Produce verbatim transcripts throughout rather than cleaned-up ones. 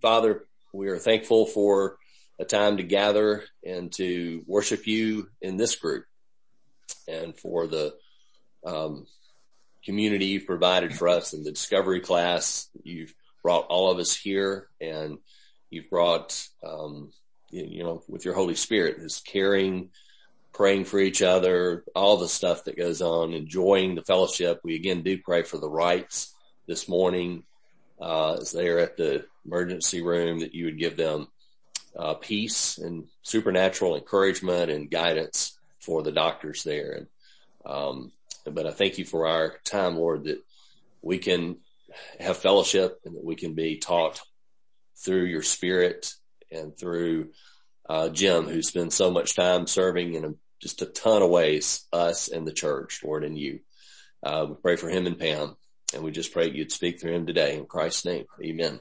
Father, we are thankful for a time to gather and to worship you in this group, and for the um, community you've provided for us in the discovery class. You've brought all of us here, and you've brought, um, you, you know, with your Holy Spirit, this caring, praying for each other, all the stuff that goes on, enjoying the fellowship. We again do pray for the Wrights this morning, uh, as they are at the emergency room, that you would give them uh, peace and supernatural encouragement and guidance for the doctors there. And, um, but I thank you for our time, Lord, that we can have fellowship and that we can be taught through your Spirit and through uh, Jim, who spends so much time serving in a, just a ton of ways, us and the church, Lord, and you. Uh, we pray for him and Pam, and we just pray you'd speak through him today. In Christ's name, amen.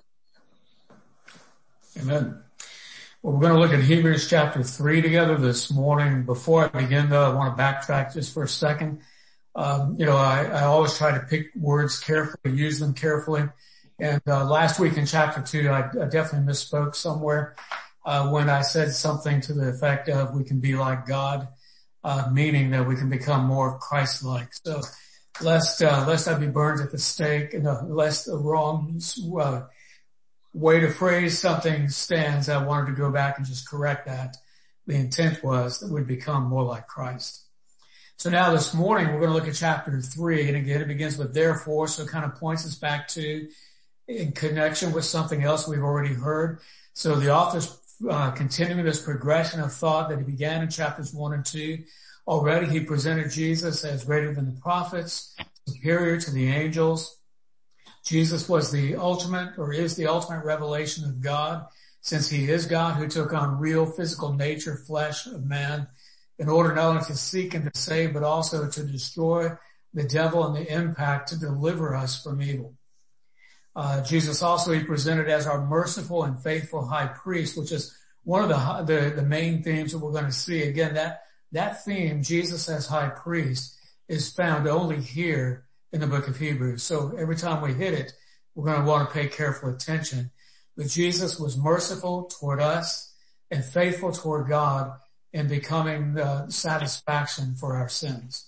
Amen. Well, we're going to look at Hebrews chapter three together this morning. Before I begin, though, I want to backtrack just for a second. Um, you know, I, I always try to pick words carefully, use them carefully. And uh, last week in chapter two, I, I definitely misspoke somewhere uh, when I said something to the effect of we can be like God, uh, meaning that we can become more Christ-like. So lest uh, lest I be burned at the stake, and uh, lest the wrong uh, way to phrase something stands, I wanted to go back and just correct that. The intent was that we'd become more like Christ. So now this morning we're going to look at chapter three, and again it begins with therefore, so it kind of points us back to, in connection with something else we've already heard. So the author's uh, continuing this progression of thought that he began in chapters one and two. Already he presented Jesus as greater than the prophets, superior to the angels. Jesus was the ultimate, or is the ultimate revelation of God, since he is God who took on real physical nature, flesh of man, in order not only to seek and to save, but also to destroy the devil and the impact to deliver us from evil. Uh, Jesus also he presented as our merciful and faithful high priest, which is one of the, the, the main themes that we're going to see. Again, that, that theme, Jesus as high priest, is found only here in the book of Hebrews. So every time we hit it, we're going to want to pay careful attention. But Jesus was merciful toward us and faithful toward God in becoming the satisfaction for our sins.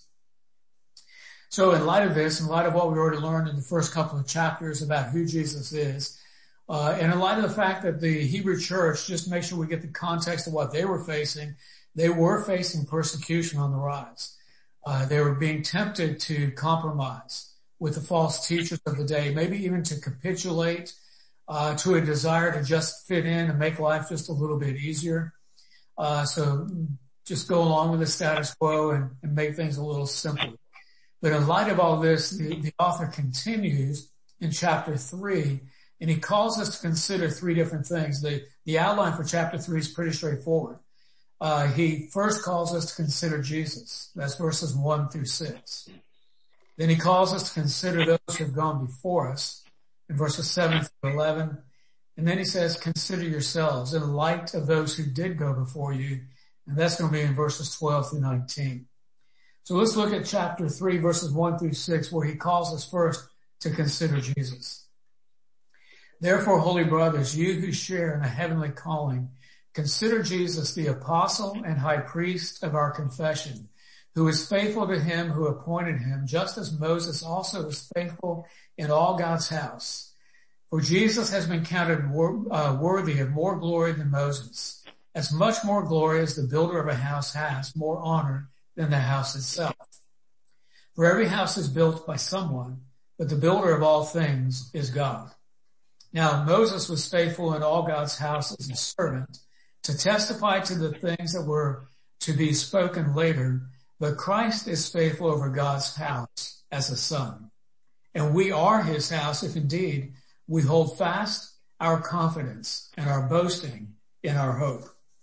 So in light of this, in light of what we already learned in the first couple of chapters about who Jesus is, uh, and in light of the fact that the Hebrew church, just to make sure we get the context of what they were facing, they were facing persecution on the rise. Uh, they were being tempted to compromise with the false teachers of the day, maybe even to capitulate uh, to a desire to just fit in and make life just a little bit easier. Uh, so just go along with the status quo and, and make things a little simpler. But in light of all this, the, the author continues in chapter three, and he calls us to consider three different things. The, the outline for chapter three is pretty straightforward. Uh, he first calls us to consider Jesus. That's verses one through six. Then he calls us to consider those who have gone before us in verses seven through eleven. And then he says, consider yourselves in light of those who did go before you. And that's going to be in verses twelve through nineteen. So let's look at chapter three, verses one through six, where he calls us first to consider Jesus. Therefore, holy brothers, you who share in a heavenly calling, consider Jesus the apostle and high priest of our confession, who is faithful to him who appointed him, just as Moses also was faithful in all God's house. For Jesus has been counted wor- uh, worthy of more glory than Moses, as much more glory as the builder of a house has more honor than the house itself. For every house is built by someone, but the builder of all things is God. Now Moses was faithful in all God's house as a servant, to testify to the things that were to be spoken later, but Christ is faithful over God's house as a son. And we are his house if indeed we hold fast our confidence and our boasting in our hope.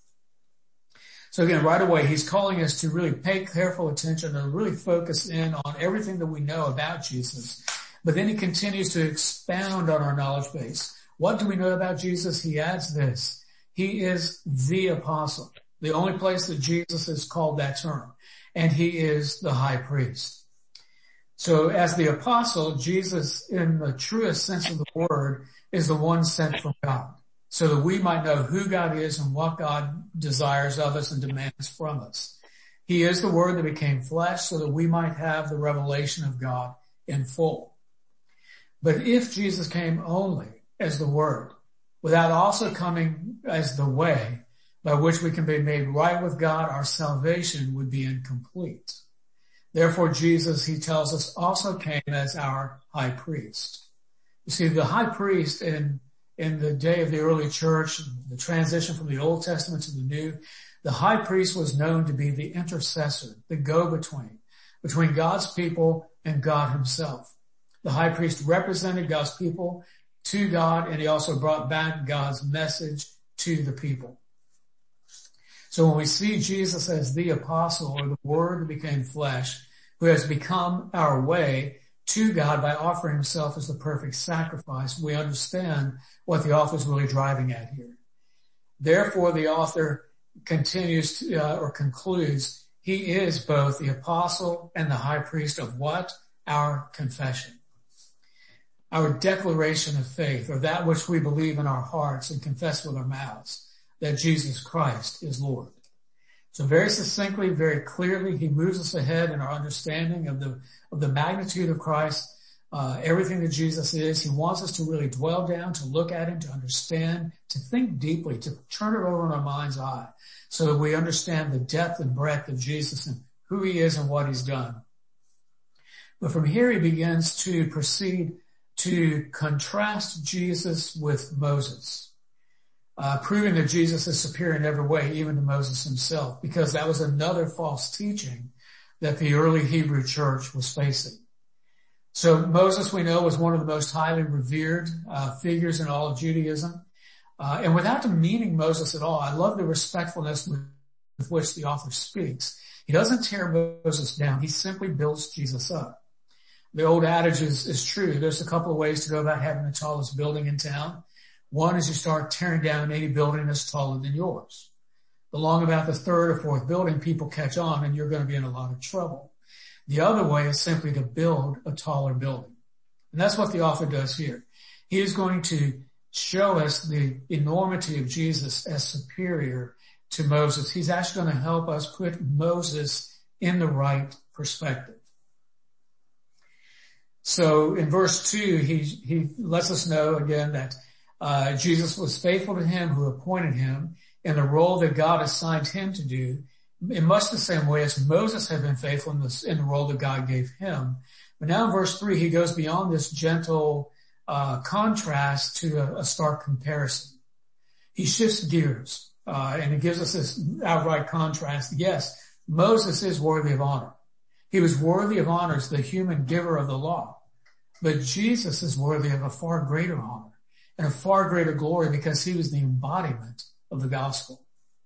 So again, right away, he's calling us to really pay careful attention and really focus in on everything that we know about Jesus. But then he continues to expound on our knowledge base. What do we know about Jesus? He adds this. He is the apostle, the only place that Jesus is called that term. And he is the high priest. So as the apostle, Jesus, in the truest sense of the word, is the one sent from God. so that we might know who God is and what God desires of us and demands from us. He is the Word that became flesh so that we might have the revelation of God in full. But if Jesus came only as the Word, without also coming as the way by which we can be made right with God, our salvation would be incomplete. Therefore, Jesus, he tells us, also came as our high priest. You see, the high priest in, in the day of the early church, the transition from the Old Testament to the New, the high priest was known to be the intercessor, the go-between, between God's people and God himself. The high priest represented God's people to God, and he also brought back God's message to the people. So when we see Jesus as the apostle or the Word that became flesh, who has become our way to God by offering himself as the perfect sacrifice, we understand what the author is really driving at here. Therefore, the author continues to, uh, or concludes, he is both the apostle and the high priest of what? Our confession. Our declaration of faith, or that which we believe in our hearts and confess with our mouths, that Jesus Christ is Lord. So very succinctly, very clearly, he moves us ahead in our understanding of the, of the magnitude of Christ, uh, everything that Jesus is. He wants us to really dwell down, to look at him, to understand, to think deeply, to turn it over in our mind's eye so that we understand the depth and breadth of Jesus and who he is and what he's done. But from here he begins to proceed to contrast Jesus with Moses. Uh, proving that Jesus is superior in every way, even to Moses himself, because that was another false teaching that the early Hebrew church was facing. So Moses, we know, was one of the most highly revered uh, figures in all of Judaism. Uh, and without demeaning Moses at all, I love the respectfulness with, with which the author speaks. He doesn't tear Moses down. He simply builds Jesus up. The old adage is, is true. There's a couple of ways to go about having the tallest building in town. One is you start tearing down any building that's taller than yours. Along about the third or fourth building, people catch on and you're going to be in a lot of trouble. The other way is simply to build a taller building. And that's what the author does here. He is going to show us the enormity of Jesus as superior to Moses. He's actually going to help us put Moses in the right perspective. So in verse two, he, he lets us know again that Uh, Jesus was faithful to him who appointed him in the role that God assigned him to do in much the same way as Moses had been faithful in, this, in the role that God gave him. But now in verse three, he goes beyond this gentle uh, contrast to a, a stark comparison. He shifts gears uh, and he gives us this outright contrast. Yes, Moses is worthy of honor. He was worthy of honor as the human giver of the law. But Jesus is worthy of a far greater honor and a far greater glory because he was the embodiment of the gospel.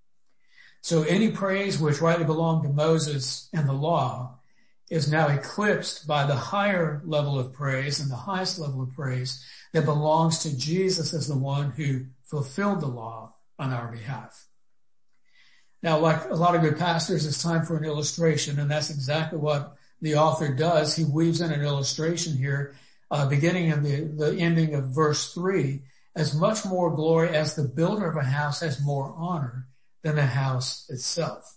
So any praise which rightly belonged to Moses and the law is now eclipsed by the higher level of praise and the highest level of praise that belongs to Jesus as the one who fulfilled the law on our behalf. Now, like a lot of good pastors, it's time for an illustration, and that's exactly what the author does. He weaves in an illustration here, Uh, beginning of the, the ending of verse three, as much more glory as the builder of a house has more honor than the house itself.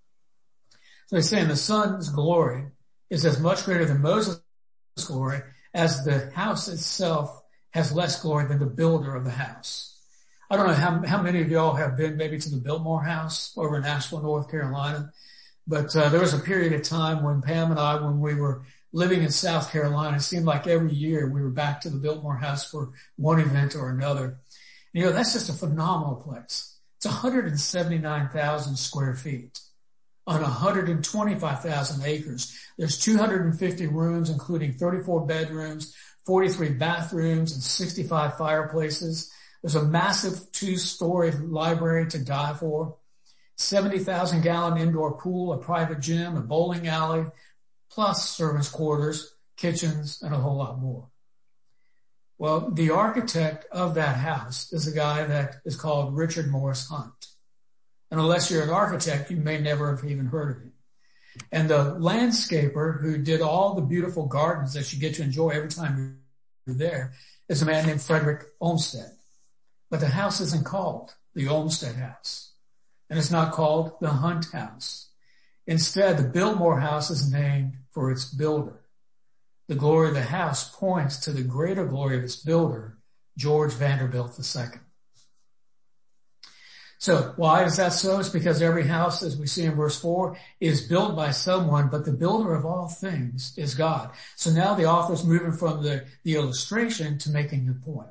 So he's saying the son's glory is as much greater than Moses' glory as the house itself has less glory than the builder of the house. I don't know how, how many of y'all have been maybe to the Biltmore House over in Asheville, North Carolina, but uh, there was a period of time when Pam and I, when we were living in South Carolina, it seemed like every year we were back to the Biltmore House for one event or another. You know, that's just a phenomenal place. It's one hundred seventy-nine thousand square feet on one hundred twenty-five thousand acres. There's two hundred fifty rooms, including thirty-four bedrooms, forty-three bathrooms, and sixty-five fireplaces. There's a massive two-story library to die for, seventy thousand gallon indoor pool, a private gym, a bowling alley, plus servants' quarters, kitchens, and a whole lot more. Well, the architect of that house is a guy that is called Richard Morris Hunt. And unless you're an architect, you may never have even heard of him. And the landscaper who did all the beautiful gardens that you get to enjoy every time you're there is a man named Frederick Olmsted. But the house isn't called the Olmsted House, and it's not called the Hunt House. Instead, the Biltmore House is named for its builder. The glory of the house points to the greater glory of its builder, George Vanderbilt the Second. So why is that so? It's because every house, as we see in verse four, is built by someone, but the builder of all things is God. So now the author's moving from the, the illustration to making the point.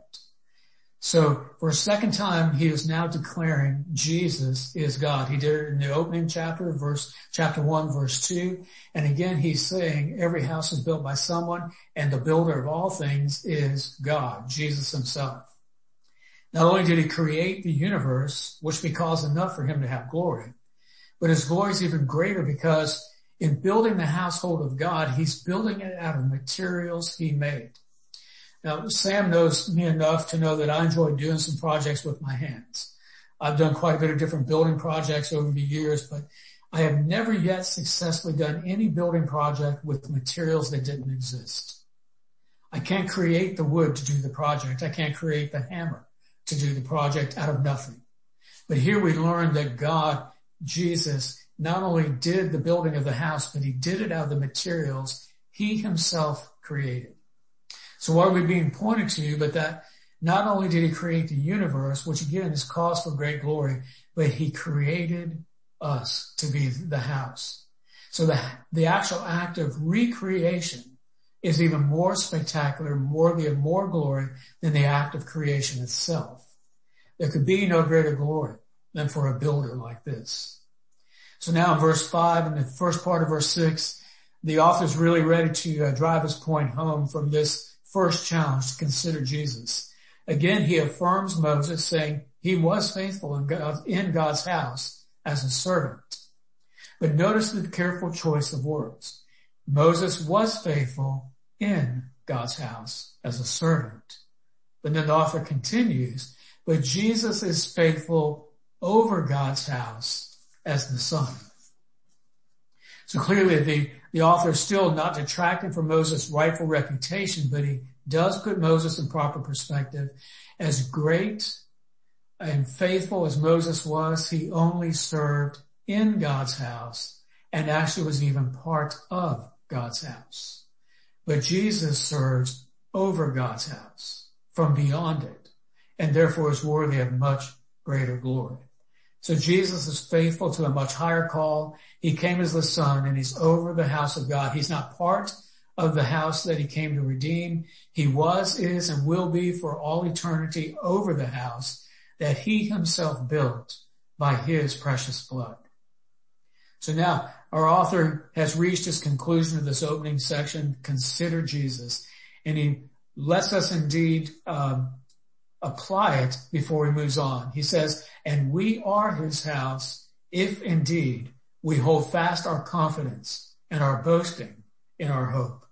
So for a second time, he is now declaring Jesus is God. He did it in the opening chapter, verse, chapter one, verse two. And again, he's saying every house is built by someone, and the builder of all things is God, Jesus himself. Not only did he create the universe, which would be cause enough for him to have glory, but his glory is even greater because in building the household of God, he's building it out of materials he made. Now, Sam knows me enough to know that I enjoy doing some projects with my hands. I've done quite a bit of different building projects over the years, but I have never yet successfully done any building project with materials that didn't exist. I can't create the wood to do the project. I can't create the hammer to do the project out of nothing. But here we learn that God, Jesus, not only did the building of the house, but he did it out of the materials he himself created. So what are we being pointed to? But that not only did he create the universe, which again is cause for great glory, but he created us to be the house. So the, the actual act of recreation is even more spectacular, worthy of more glory than the act of creation itself. There could be no greater glory than for a builder like this. So now in verse five and the first part of verse six, the author's really ready to uh, drive his point home from this first challenge to consider Jesus. Again, he affirms Moses, saying he was faithful in, God, in God's house as a servant. But notice the careful choice of words. Moses was faithful in God's house as a servant. But then the author continues, but Jesus is faithful over God's house as the son. So clearly the, the author is still not detracting from Moses' rightful reputation, but he does put Moses in proper perspective. As great and faithful as Moses was, he only served in God's house and actually was even part of God's house. But Jesus serves over God's house from beyond it and therefore is worthy of much greater glory. So Jesus is faithful to a much higher call. He came as the son and he's over the house of God. He's not part of the house that he came to redeem. He was, is, and will be for all eternity over the house that he himself built by his precious blood. So now our author has reached his conclusion of this opening section, consider Jesus, and he lets us indeed um, apply it before he moves on. He says, and we are his house if indeed we hold fast our confidence and our boasting in our hope.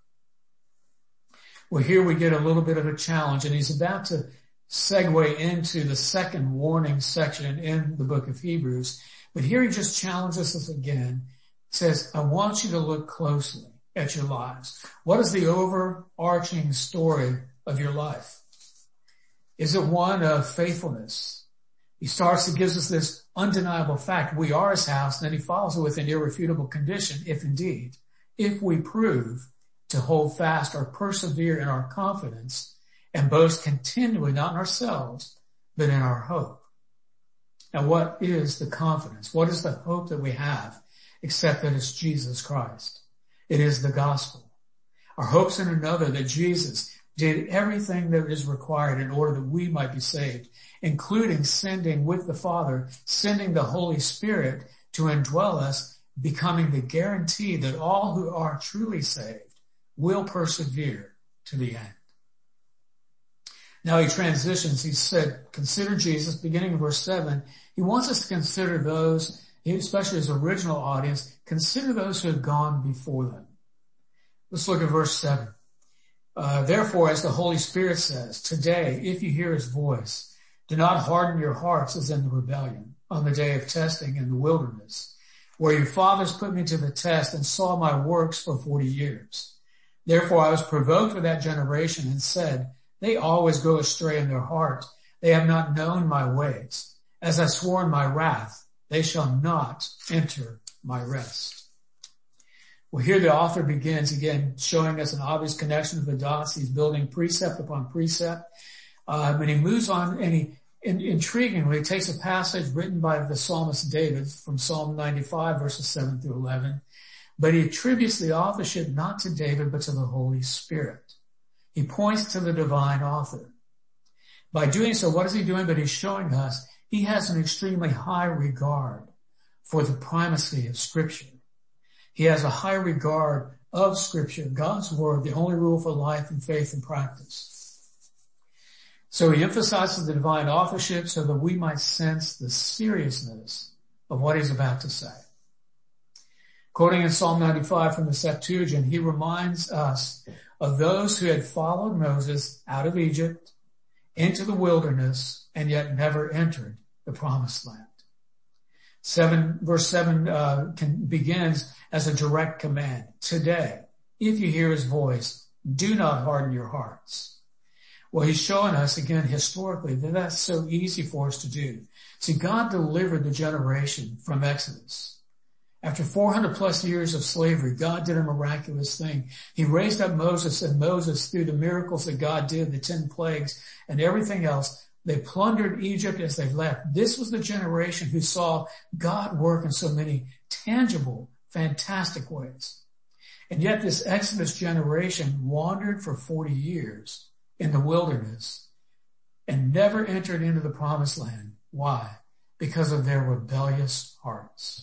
Well, here we get a little bit of a challenge, and he's about to segue into the second warning section in the book of Hebrews. But here he just challenges us again. He says, I want you to look closely at your lives. What is the overarching story of your life? Is it one of faithfulness? He starts to gives us this undeniable fact. We are his house. And then he follows it with an irrefutable condition, if indeed, if we prove to hold fast or persevere in our confidence and boast continually, not in ourselves, but in our hope. Now, what is the confidence? What is the hope that we have except that it's Jesus Christ? It is the gospel. Our hope's in another, that Jesus did everything that is required in order that we might be saved, including sending with the Father, sending the Holy Spirit to indwell us, becoming the guarantee that all who are truly saved will persevere to the end. Now he transitions. He said, consider Jesus, beginning in verse seven. He wants us to consider those, especially his original audience, consider those who have gone before them. Let's look at verse seven. Uh, therefore, as the Holy Spirit says, today, if you hear his voice, do not harden your hearts as in the rebellion on the day of testing in the wilderness, where your fathers put me to the test and saw my works for forty years. Therefore, I was provoked with that generation and said, they always go astray in their heart. They have not known my ways. As I swore in my wrath, they shall not enter my rest. Well, here the author begins again, showing us an obvious connection of the dots. He's building precept upon precept. Uh, and he moves on, and he, in, intriguingly, takes a passage written by the psalmist David from Psalm ninety-five, verses seven through eleven. But he attributes the authorship not to David, but to the Holy Spirit. He points to the divine author. By doing so, what is he doing? But he's showing us he has an extremely high regard for the primacy of Scripture. He has a high regard of Scripture, God's Word, the only rule for life and faith and practice. So he emphasizes the divine authorship so that we might sense the seriousness of what he's about to say. Quoting in Psalm ninety-five from the Septuagint, he reminds us of those who had followed Moses out of Egypt into the wilderness and yet never entered the promised land. Seven, verse seven uh, can, begins as a direct command. Today, if you hear his voice, do not harden your hearts. Well, he's showing us again historically that that's so easy for us to do. See, God delivered the generation from Exodus. After four hundred plus years of slavery, God did a miraculous thing. He raised up Moses, and Moses, through the miracles that God did, the ten plagues and everything else, they plundered Egypt as they left. This was the generation who saw God work in so many tangible, fantastic ways. And yet this Exodus generation wandered for forty years in the wilderness and never entered into the promised land. Why? Because of their rebellious hearts.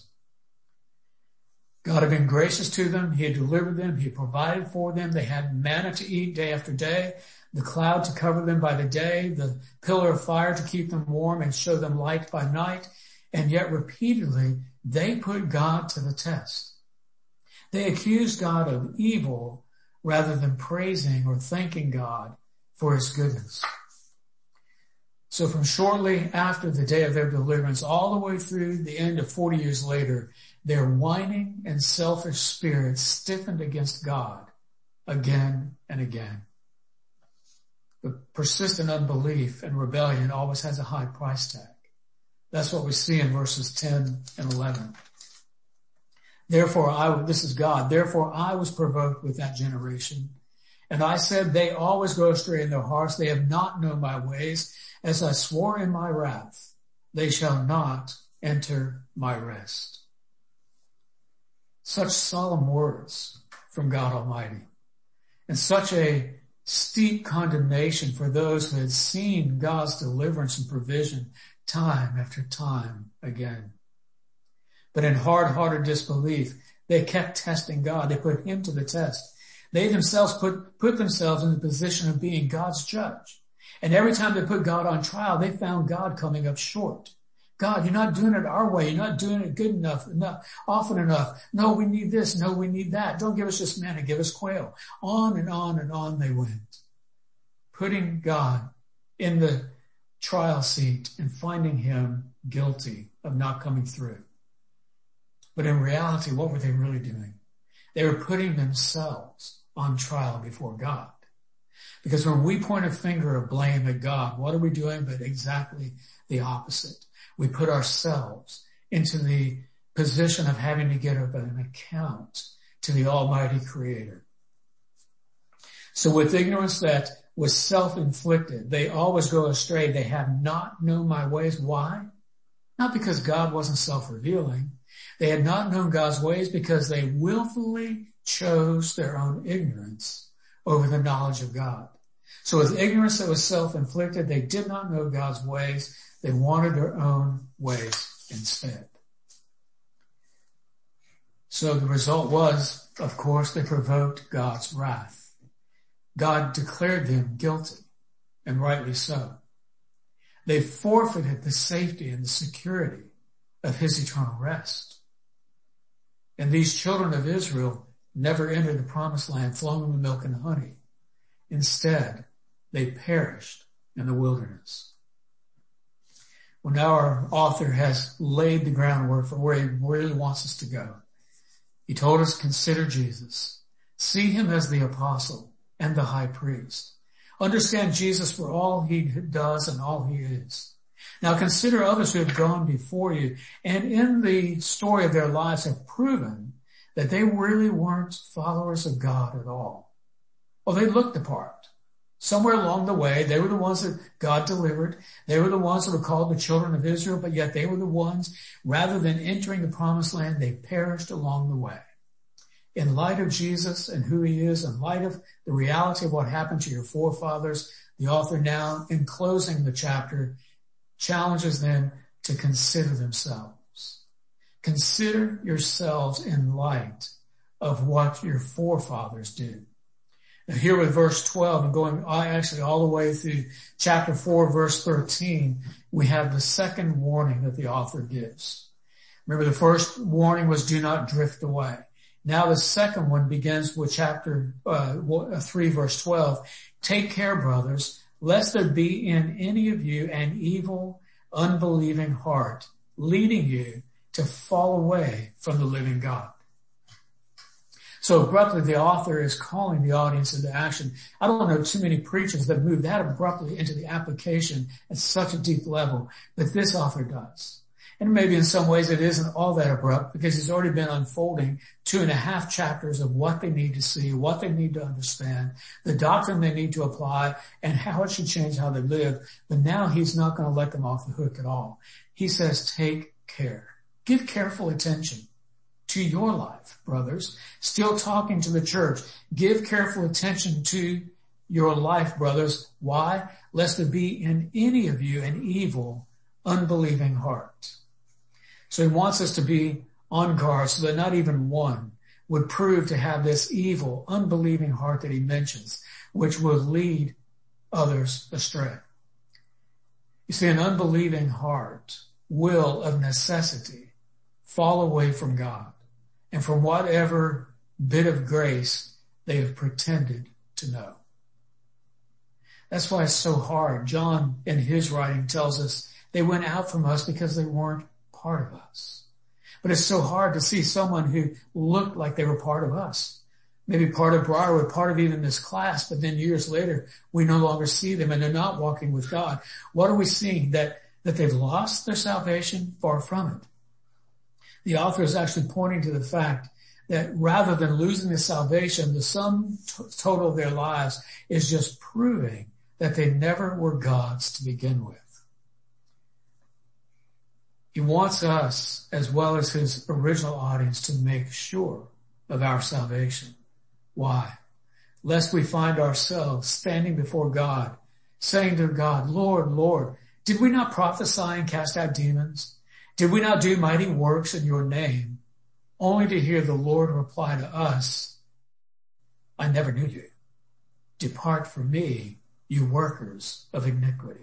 God had been gracious to them. He had delivered them. He had provided for them. They had manna to eat day after day, the cloud to cover them by the day, the pillar of fire to keep them warm and show them light by night. And yet repeatedly, they put God to the test. They accused God of evil rather than praising or thanking God for his goodness. So from shortly after the day of their deliverance, all the way through the end of forty years later, their whining and selfish spirits stiffened against God again and again. But persistent unbelief and rebellion always has a high price tag. That's what we see in verses ten and eleven. Therefore I, this is God, therefore I was provoked with that generation. And I said, they always go astray in their hearts. They have not known my ways. As I swore in my wrath, they shall not enter my rest. Such solemn words from God Almighty, and such a steep condemnation for those who had seen God's deliverance and provision time after time again. But in hard-hearted disbelief, they kept testing God. They put him to the test. They themselves put, put themselves in the position of being God's judge. And every time they put God on trial, they found God coming up short. God, you're not doing it our way. You're not doing it good enough, enough, often enough. No, we need this. No, we need that. Don't give us just manna. Give us quail. On and on and on they went, putting God in the trial seat and finding him guilty of not coming through. But in reality, what were they really doing? They were putting themselves on trial before God. Because when we point a finger of blame at God, what are we doing but exactly the opposite? We put ourselves into the position of having to give up an account to the Almighty Creator. So with ignorance that was self-inflicted, they always go astray. They have not known my ways. Why? Not because God wasn't self-revealing. They had not known God's ways because they willfully chose their own ignorance over the knowledge of God. So with ignorance that was self-inflicted, they did not know God's ways. They wanted their own ways instead. So the result was, of course, they provoked God's wrath. God declared them guilty, and rightly so. They forfeited the safety and the security of his eternal rest. And these children of Israel never entered the promised land flowing with milk and honey. Instead, they perished in the wilderness. Well, now our author has laid the groundwork for where he really wants us to go. He told us, consider Jesus. See him as the apostle and the high priest. Understand Jesus for all he does and all he is. Now consider others who have gone before you and in the story of their lives have proven that they really weren't followers of God at all. Well, they looked the part. Somewhere along the way, they were the ones that God delivered. They were the ones that were called the children of Israel, but yet they were the ones, rather than entering the promised land, they perished along the way. In light of Jesus and who he is, in light of the reality of what happened to your forefathers, the author now, in closing the chapter, challenges them to consider themselves. Consider yourselves in light of what your forefathers did. Now here with verse twelve and going actually all the way through chapter four, verse thirteen, we have the second warning that the author gives. Remember, the first warning was do not drift away. Now the second one begins with chapter uh, three, verse twelve. Take care, brothers, lest there be in any of you an evil, unbelieving heart, leading you to fall away from the living God. So abruptly, the author is calling the audience into action. I don't know too many preachers that move that abruptly into the application at such a deep level, but this author does. And maybe in some ways it isn't all that abrupt because he's already been unfolding two and a half chapters of what they need to see, what they need to understand, the doctrine they need to apply, and how it should change how they live. But now he's not going to let them off the hook at all. He says, take care. Give careful attention to your life, brothers. Still talking to the church. Give careful attention to your life, brothers. Why? Lest there be in any of you an evil, unbelieving heart. So he wants us to be on guard so that not even one would prove to have this evil, unbelieving heart that he mentions, which will lead others astray. You see, an unbelieving heart will of necessity fall away from God and from whatever bit of grace they have pretended to know. That's why it's so hard. John, in his writing, tells us they went out from us because they weren't part of us. But it's so hard to see someone who looked like they were part of us. Maybe part of Briarwood, part of even this class, but then years later, we no longer see them and they're not walking with God. What are we seeing? That, that they've lost their salvation? Far from it. The author is actually pointing to the fact that rather than losing the salvation, the sum t- total of their lives is just proving that they never were God's to begin with. He wants us, as well as his original audience, to make sure of our salvation. Why? Lest we find ourselves standing before God, saying to God, Lord, Lord, did we not prophesy and cast out demons? Did we not do mighty works in your name? Only to hear the Lord reply to us, I never knew you. Depart from me, you workers of iniquity.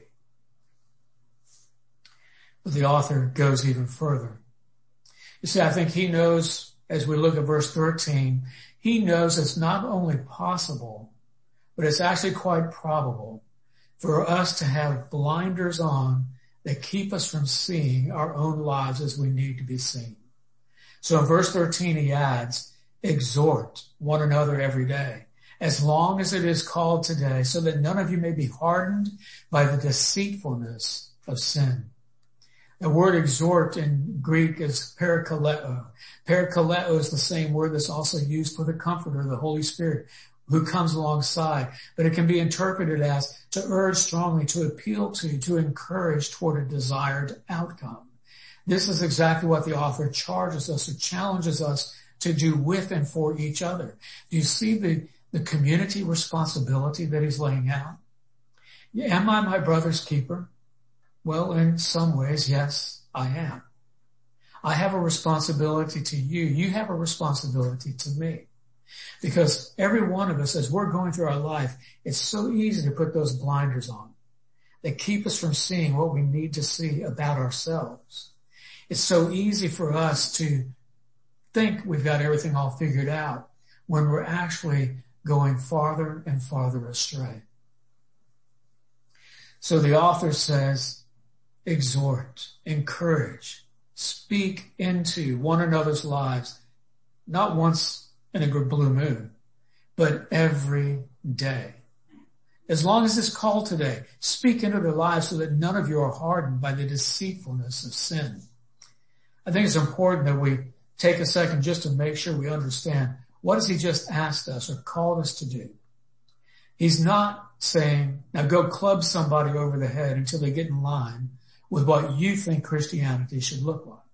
But the author goes even further. You see, I think he knows, as we look at verse thirteen, he knows it's not only possible, but it's actually quite probable for us to have blinders on that keep us from seeing our own lives as we need to be seen. So in verse thirteen, he adds, exhort one another every day, as long as it is called today, so that none of you may be hardened by the deceitfulness of sin. The word exhort in Greek is parakaleo. Parakaleo is the same word that's also used for the Comforter, the Holy Spirit, who comes alongside. But it can be interpreted as to urge strongly, to appeal to, to encourage toward a desired outcome. This is exactly what the author charges us or challenges us to do with and for each other. Do you see the, the community responsibility that he's laying out? Am I my brother's keeper? Well, in some ways, yes, I am. I have a responsibility to you. You have a responsibility to me. Because every one of us, as we're going through our life, it's so easy to put those blinders on that keep us from seeing what we need to see about ourselves. It's so easy for us to think we've got everything all figured out when we're actually going farther and farther astray. So the author says, exhort, encourage, speak into one another's lives, not once in a good blue moon, but every day. As long as it's called today, speak into their lives so that none of you are hardened by the deceitfulness of sin. I think it's important that we take a second just to make sure we understand what has he just asked us or called us to do. He's not saying, now go club somebody over the head until they get in line with what you think Christianity should look like.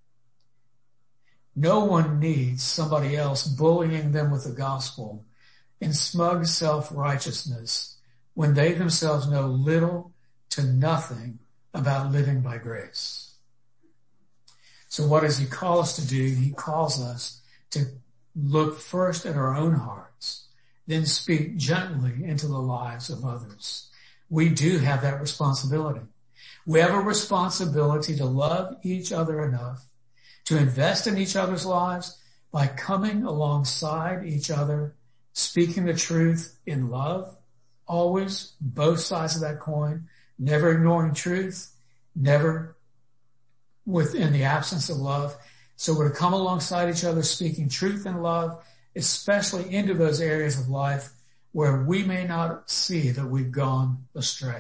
No one needs somebody else bullying them with the gospel in smug self-righteousness when they themselves know little to nothing about living by grace. So what does he call us to do? He calls us to look first at our own hearts, then speak gently into the lives of others. We do have that responsibility. We have a responsibility to love each other enough to invest in each other's lives by coming alongside each other, speaking the truth in love, always both sides of that coin, never ignoring truth, never within the absence of love. So we're to come alongside each other, speaking truth and love, especially into those areas of life where we may not see that we've gone astray.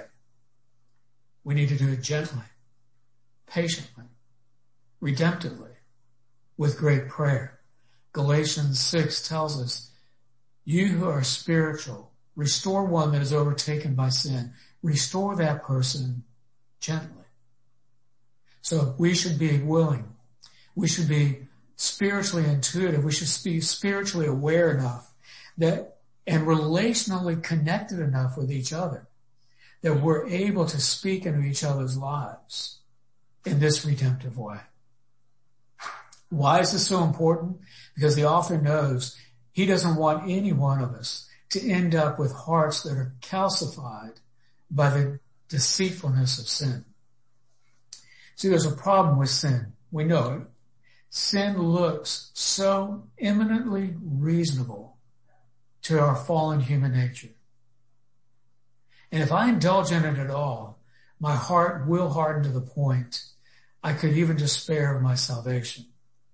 We need to do it gently, patiently, redemptively, with great prayer. Galatians six tells us, you who are spiritual, restore one that is overtaken by sin. Restore that person gently. So we should be willing. We should be spiritually intuitive. We should be spiritually aware enough that and relationally connected enough with each other that we're able to speak into each other's lives in this redemptive way. Why is this so important? Because the author knows he doesn't want any one of us to end up with hearts that are calcified by the deceitfulness of sin. See, there's a problem with sin. We know it. Sin looks so eminently reasonable to our fallen human nature. And if I indulge in it at all, my heart will harden to the point I could even despair of my salvation.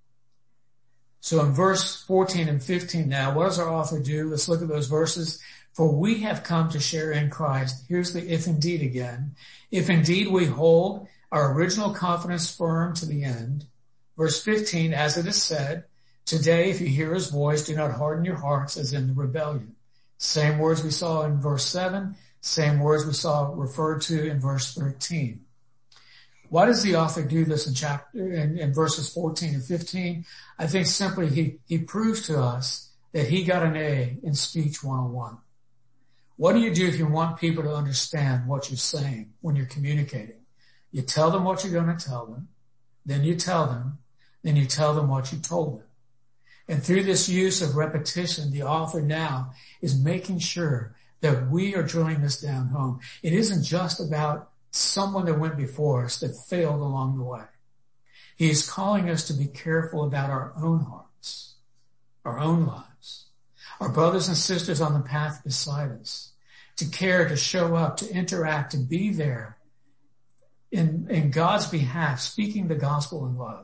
So in verse fourteen and fifteen now, what does our author do? Let's look at those verses. For we have come to share in Christ. Here's the if indeed again. If indeed we hold our original confidence firm to the end. Verse fifteen, as it is said, today if you hear his voice, do not harden your hearts as in the rebellion. Same words we saw in verse seven, same words we saw referred to in verse thirteen. Why does the author do this in chapter, in, in verses fourteen and fifteen? I think simply he, he proves to us that he got an A in speech one oh one. What do you do if you want people to understand what you're saying when you're communicating? You tell them what you're going to tell them, then you tell them, then you tell them what you told them. And through this use of repetition, the author now is making sure that we are drilling this down home. It isn't just about someone that went before us that failed along the way. He is calling us to be careful about our own hearts, our own lives, our brothers and sisters on the path beside us, to care, to show up, to interact, to be there in, in God's behalf, speaking the gospel in love.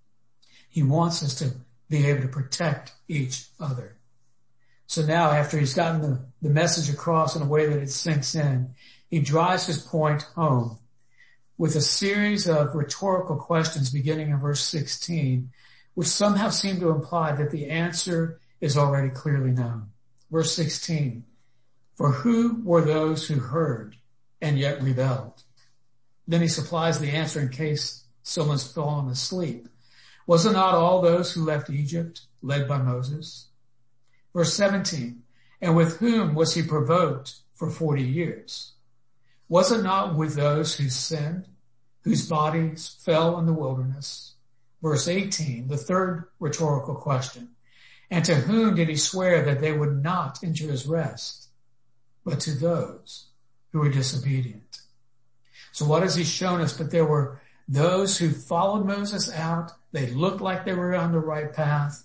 He wants us to be able to protect each other. So now, after he's gotten the, the message across in a way that it sinks in, he drives his point home with a series of rhetorical questions beginning in verse sixteen, which somehow seem to imply that the answer is already clearly known. Verse sixteen, for who were those who heard and yet rebelled? Then he supplies the answer in case someone's fallen asleep. Was it not all those who left Egypt, led by Moses? Verse seventeen, and with whom was he provoked for forty years? Was it not with those who sinned, whose bodies fell in the wilderness? Verse eighteen, the third rhetorical question. And to whom did he swear that they would not enter his rest, but to those who were disobedient? So what has he shown us? But there were those who followed Moses out. They looked like they were on the right path.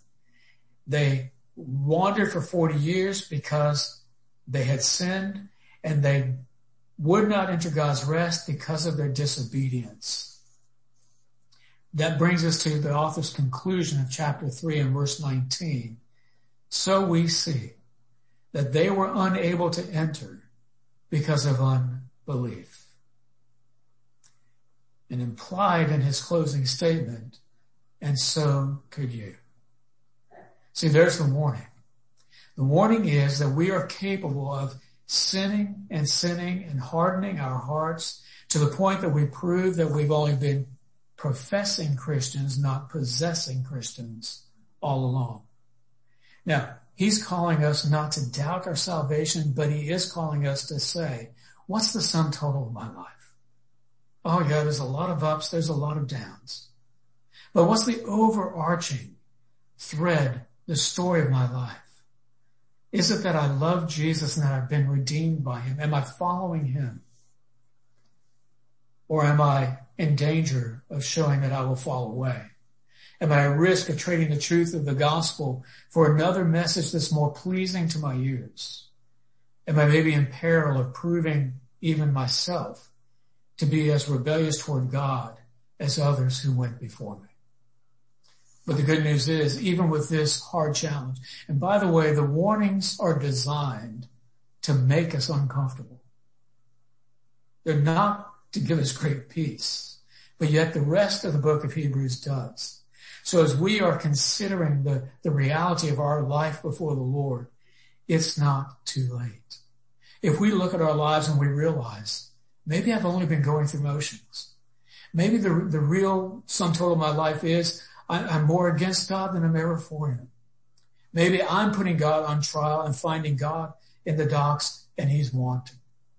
They wandered for forty years because they had sinned, and they would not enter God's rest because of their disobedience. That brings us to the author's conclusion of chapter three and verse nineteen. So we see that they were unable to enter because of unbelief. And implied in his closing statement, and so could you. See, there's the warning. The warning is that we are capable of sinning and sinning and hardening our hearts to the point that we prove that we've only been professing Christians, not possessing Christians all along. Now, he's calling us not to doubt our salvation, but he is calling us to say, what's the sum total of my life? Oh yeah, there's a lot of ups, there's a lot of downs. But what's the overarching thread, the story of my life? Is it that I love Jesus and that I've been redeemed by him? Am I following him? Or am I in danger of showing that I will fall away? Am I at risk of trading the truth of the gospel for another message that's more pleasing to my ears? Am I maybe in peril of proving even myself to be as rebellious toward God as others who went before me? But the good news is, even with this hard challenge, and by the way, the warnings are designed to make us uncomfortable. They're not to give us great peace, but yet the rest of the book of Hebrews does. So as we are considering the, the reality of our life before the Lord, it's not too late. If we look at our lives and we realize, maybe I've only been going through motions. Maybe the, the real sum total of my life is I, I'm more against God than I'm ever for him. Maybe I'm putting God on trial and finding God in the docks and he's wanting.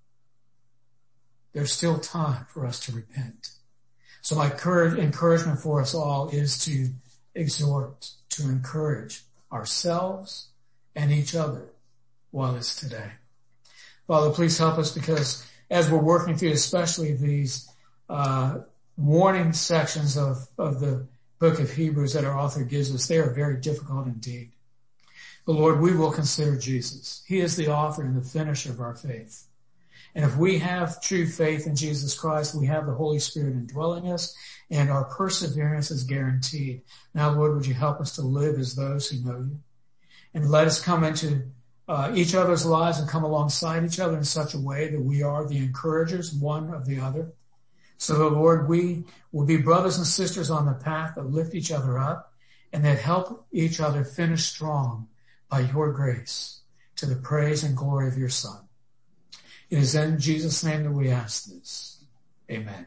There's still time for us to repent. So my encouragement for us all is to exhort, to encourage ourselves and each other while it's today. Father, please help us, because as we're working through especially these uh warning sections of, of the book of Hebrews that our author gives us, they are very difficult indeed. But Lord, we will consider Jesus. He is the author and the finisher of our faith. And if we have true faith in Jesus Christ, we have the Holy Spirit indwelling us, and our perseverance is guaranteed. Now, Lord, would you help us to live as those who know you? And let us come into uh, each other's lives and come alongside each other in such a way that we are the encouragers one of the other. So that, Lord, we will be brothers and sisters on the path that lift each other up and that help each other finish strong by your grace to the praise and glory of your Son. It is in Jesus' name that we ask this. Amen.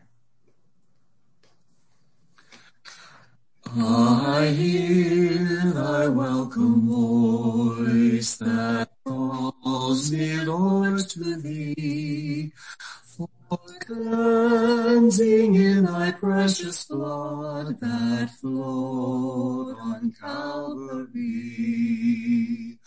I hear thy welcome voice that calls me, Lord, to thee, for cleansing in thy precious blood that flowed on Calvary.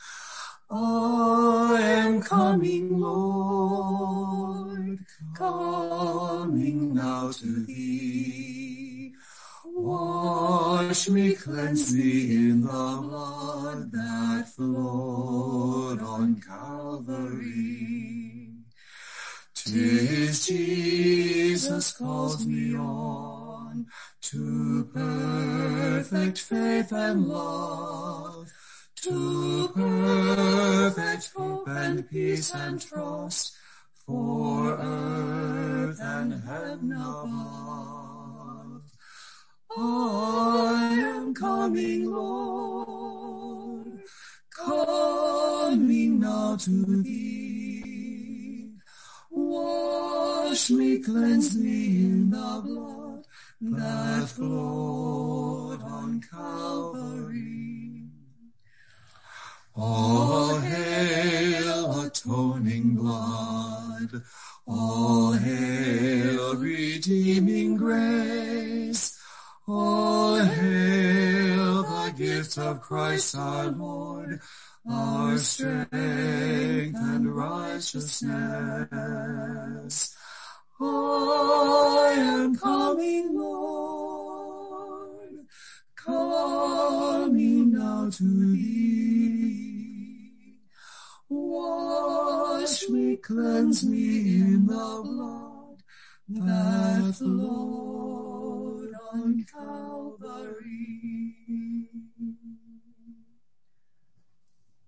I am coming, Lord, coming now to thee. Wash me, cleanse me in the blood that flowed on Calvary. 'Tis Jesus calls me on to perfect faith and love, to perfect hope and peace and trust, for earth and heaven above. I am coming, Lord, coming now to thee. Wash me, cleanse me in the blood that flowed on Calvary. All hail, atoning blood, all hail, redeeming grace, all hail, the gift of Christ our Lord, our strength and righteousness. I am coming, Lord, coming now to thee. Wash me, cleanse me in the blood that flowed on Calvary.